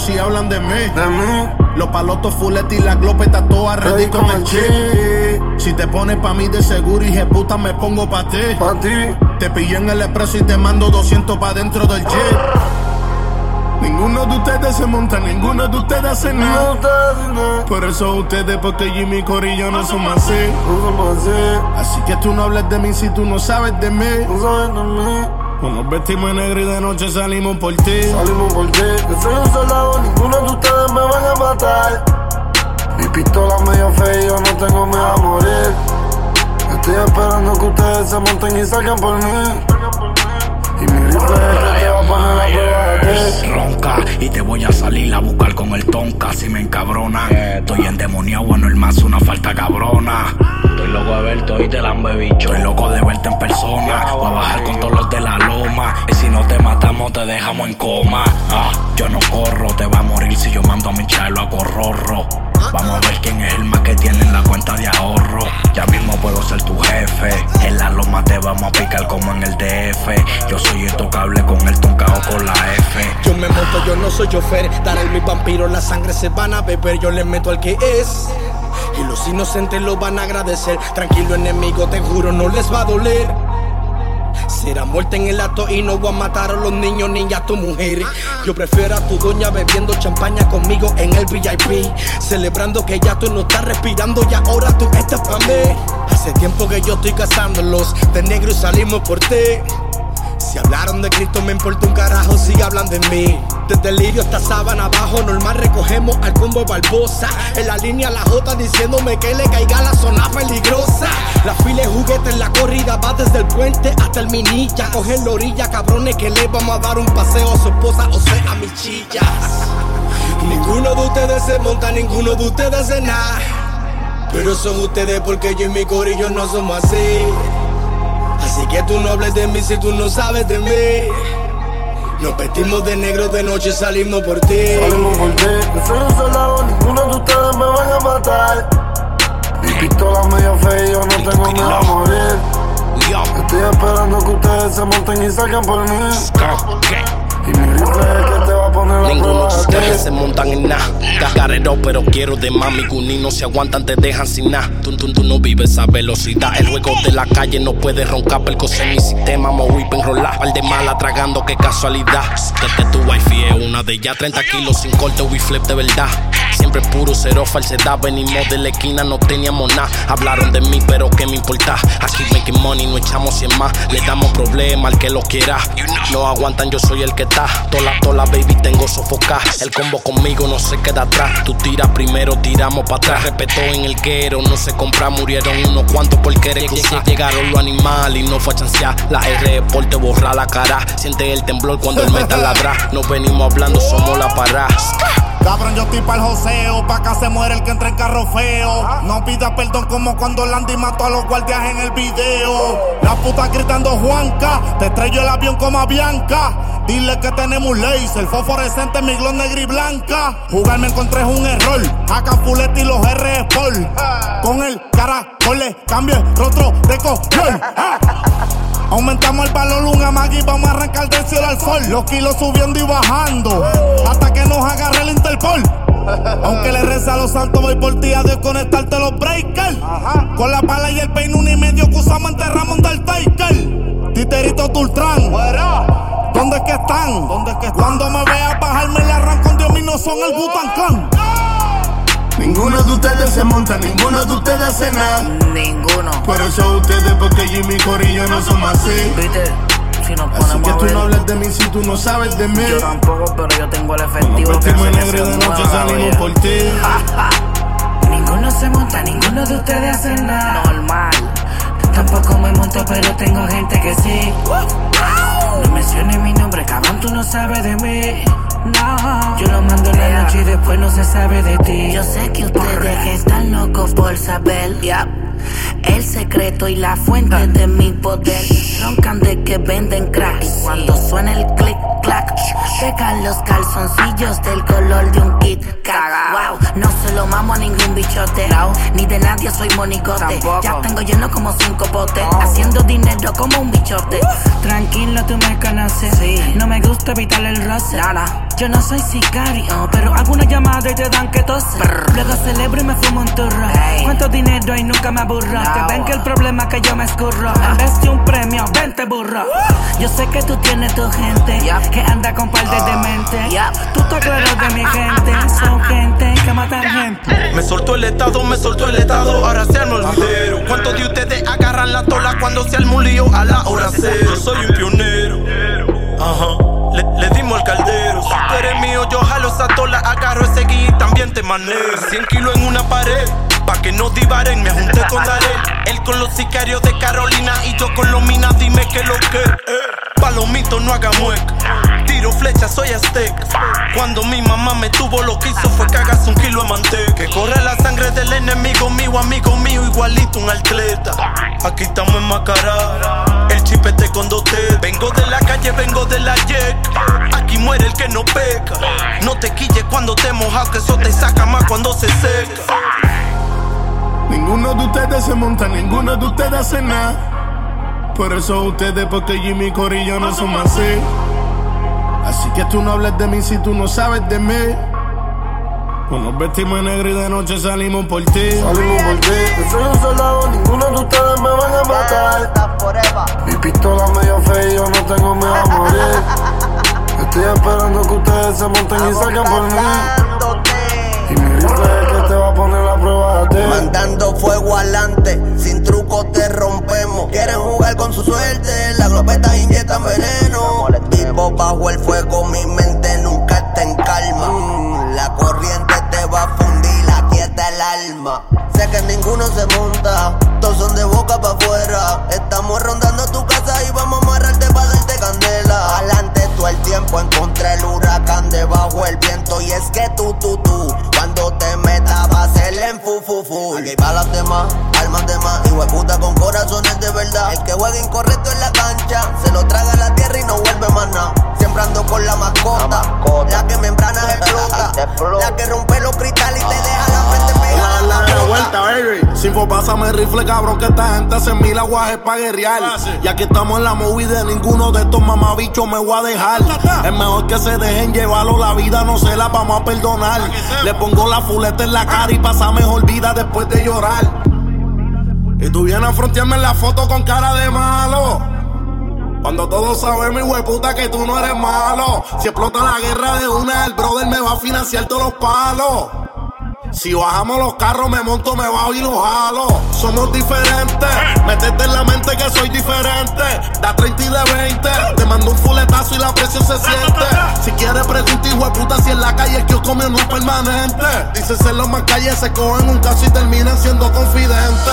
si hablan de mí. Los palotos fuletes y la glopeta todas ready con el chip. Si te pones pa' mí de seguro, hije puta, me pongo pa' ti. Te pillé en el expreso y te mando 200 pa' dentro del jeep. Ninguno de ustedes se monta, ninguno de ustedes hace nada. Por eso ustedes, porque Jimmy y Corillo no somos así. Así que tú no hables de mí si tú no sabes de mí. Pues nos vestimos en negro y de noche salimos por ti. Yo soy un soldado, ninguno de ustedes me van a matar. Mi pistola medio fea y yo no tengo miedo a morir. Estoy esperando que ustedes se monten y salgan por mí. Y mi rifle es que te va a poner la prueba de ti. Ronca y te voy a salir a buscar con el tonka si me encabrona. Estoy endemoniado, no el más una falta cabrona. Estoy loco de verte y te la han bebicho. Estoy loco de verte en persona. Voy a bajar con todos los de la loma. Y si no te matamos te dejamos en coma. Yo no corro, te va a morir si yo mando a mi chalo a corrorro. Vamos a ver quién es el más que tiene en la cuenta de ahorro. Ya mismo puedo ser tu jefe. En la loma te vamos a picar como en el DF. Yo soy intocable con el toncao con la F. Yo me monto, yo no soy chofer. Daré mis vampiros, la sangre se van a beber. Yo le meto al que es. Y los inocentes lo van a agradecer. Tranquilo enemigo, te juro no les va a doler. Será muerte en el acto y no voy a matar a los niños ni a tu mujer. Yo prefiero a tu doña bebiendo champaña conmigo en el VIP. Celebrando que ya tú no estás respirando y ahora tú estás pa' mí. Hace tiempo que yo estoy cazándolos de negro y salimos por ti. Si hablaron de Cristo me importa un carajo si hablan de mí. Desde el lirio hasta sábana abajo, normal recogemos al combo Barbosa. En la línea la J diciéndome que le caiga la zona peligrosa. La fila de juguetes en la corrida va desde el puente hasta el Minilla. Cogen la orilla, cabrones, que le vamos a dar un paseo a su esposa, o sea, a mis chillas. Ninguno de ustedes se monta, ninguno de ustedes hace nada. Pero son ustedes porque yo y mi corillo no somos así. Así que tú no hables de mí si tú no sabes de mí. Nos vestimos de negro de noche, salimos por ti. Yo soy un soldado, ninguno de ustedes me van a matar. Mi pistola medio fea y yo no tengo miedo a morir. Estoy esperando que ustedes se monten y salgan por mí. Y mi rifle es que te va a poner la ninguno de ustedes prueba. se montan en nada. Carrero, pero quiero de mami. Guni no se aguantan, te dejan sin nada. Tú no vives a velocidad. El juego de la calle no puede roncar. Percose mi sistema, mo whip enrolar. Par de mala tragando, qué casualidad. Desde tu wifi es una de ellas. 30 kilos sin corte, we flip de verdad. Siempre puro, cero falsedad. Venimos de la esquina, no teníamos nada. Hablaron de mí, pero qué me importa. Aquí making money, no echamos 100 más. Le damos problemas al que lo quiera. No aguantan, yo soy el que está. Tola, baby, tengo sofocar. El combo conmigo no se queda atrás. Tú tiras primero, tiramos para atrás. Respetó en el quero, no se compra. Murieron unos cuantos por querer cruzar. Llegaron los animales y no fue a chancear. La R por te borra la cara. Siente el temblor cuando el metal ladra. Nos venimos hablando, somos la parada. Cabrón, yo estoy pa'l joseo, pa' acá se muere el que entra en carro feo. No pidas perdón como cuando Landy mató a los guardias en el video. La puta gritando Juanca, te estrello el avión como a Bianca. Dile que tenemos laser, fosforescente, mi glow negra y blanca. Jugar me encontré es un error, acá Fulete y los R Sport. Con el caracol le cambio el rostro de color. Aumentamos el valor, un amagui, vamos a arrancar del cielo al sol. Los kilos subiendo y bajando, hasta que nos agarre el Interpol. Aunque le reza a los santos, voy por ti a desconectarte los breakers. Con la pala y el peine 1.5 que usamos enterramos un Undertaker. Titerito Tultrán, ¿dónde es que están? Cuando me veas bajarme la arranco con Dios mío, no son el Wu-Tang Clan. Ninguno de ustedes se monta, ninguno de ustedes hace nada. Ninguno. Por eso ustedes, porque Jimmy y Corillo no somos así. Viste, si nos Así ponemos que a tú ver, no hables de mí si tú no sabes de mí. yo tampoco, pero yo tengo el Nos efectivo que vestimos hace en que negro y se de noche mueva, salimos oye. por ti. Ninguno se monta, ninguno de ustedes hace nada. Normal. Tampoco me monto, pero tengo gente que sí. No menciones mi nombre, cabrón, tú no sabes de mí. No, yo lo mando en la noche y después no se sabe de ti. Yo sé que ustedes están locos por saber, el secreto y la fuente de mi poder. Roncan de que venden crack y cuando suena el click clack, pegan los calzoncillos del color de un Kit Kat. Wow, no se lo mamo a ningún bichote, ni de nadie soy monigote. Tampoco. Ya tengo lleno como 5 potes, haciendo dinero como un bichote. Tranquilo, tú me conoces. Sí. No me gusta evitar el roce. Nada. Yo no soy sicario, pero hago una llamada y te dan que toser. Luego celebro y me fumo un turro. Cuánto dinero y nunca me aburro. Que ven que el problema es que yo me escurro. En vez de un premio, 20 burro. Yo sé que tú tienes tu gente que anda con par de demente. Tú estás claro de mi gente. Son gente que matan gente. Me soltó el estado, ahora se arma el video. ¿Cuántos de ustedes agarran la tola cuando se arma un lío a la hora cero? Yo soy un pionero, ajá, le dimos al caldero. Si tú eres mío, yo jalo esa tola, agarro ese guía y también te manejo. 100 kilos en una pared, pa' que no divaren, me junté con Darel. Él con los sicarios de Carolina y yo con los minas, dime que lo que Palomito, no haga mueca, tiro flecha, soy azteca. Cuando mi mamá me tuvo, lo que hizo fue que hagas 1 kilo de manteca. Que corre la sangre del enemigo mío, amigo mío, igualito un atleta. Aquí estamos enmascarados, el chipete con 2T. Vengo de la calle, vengo de la yeca. Aquí muere el que no peca. No te quilles cuando te mojas, que eso te saca más cuando se seca. Ninguno de ustedes se monta, ninguno de ustedes hace nada. Por eso ustedes, porque Jimmy y Corillo no son así. Así que tú no hables de mí si tú no sabes de mí. Pues nos vestimos en negro y de noche salimos por ti. Salimos por ti. Yo soy un soldado, ninguno de ustedes me van a matar. Mi pistola medio fea y yo no tengo miedo a morir. Estoy esperando que ustedes se monten y salgan por mí. Y mi rifle es que te va a poner la prueba a ti. Mandando fuego adelante, sin truco te rompemos. Quieren jugar con su suerte, las globetas inyectan veneno. Vivo bajo el fuego, mi mente nunca está en calma. La corriente te va a fundir, aquieta el alma. Sé que ninguno se monta, todos son de boca para afuera. Estamos rondando tu casa y vamos a amarrarte para darte candela. Adelante todo el tiempo, encontré el huracán debajo el viento. Y es que tú, cuando te metas vas a ser en fu. Aquí hay balas de más, armas de más, hijo de puta con corazones de verdad. El que juega incorrecto en la cancha, se lo traga a la tierra y no vuelve más nada. Siempre ando con la mascota, la que membranas explota, la que rompe los cristales y te deja la frente pegada. La vuelta, baby. Sinfo, pásame el rifle, cabrón, que esta gente hace 1000 aguajes pa' guerrear. Y aquí estamos en la movie de ninguno de estos mamabichos me voy a dejar. Es mejor que se dejen llevarlo, la vida no se la vamos a perdonar. Le pongo la fuleta en la cara y pasa mejor vida después de llorar. Y tú vienes a frontearme en la foto con cara de malo, cuando todos sabemos, hueputa, que tú no eres malo. Si explota la guerra de una, el brother me va a financiar todos los palos. Si bajamos los carros, me monto, me bajo y los jalo. Somos diferentes, métete en la mente que soy diferente. Da 30 y de 20, te mando un fuletazo y la presión se siente. Si quieres pregunta, hijueputa, si en la calle es que os comió no es permanente. Dices en los más calles, se cogen un caso y terminan siendo confidentes.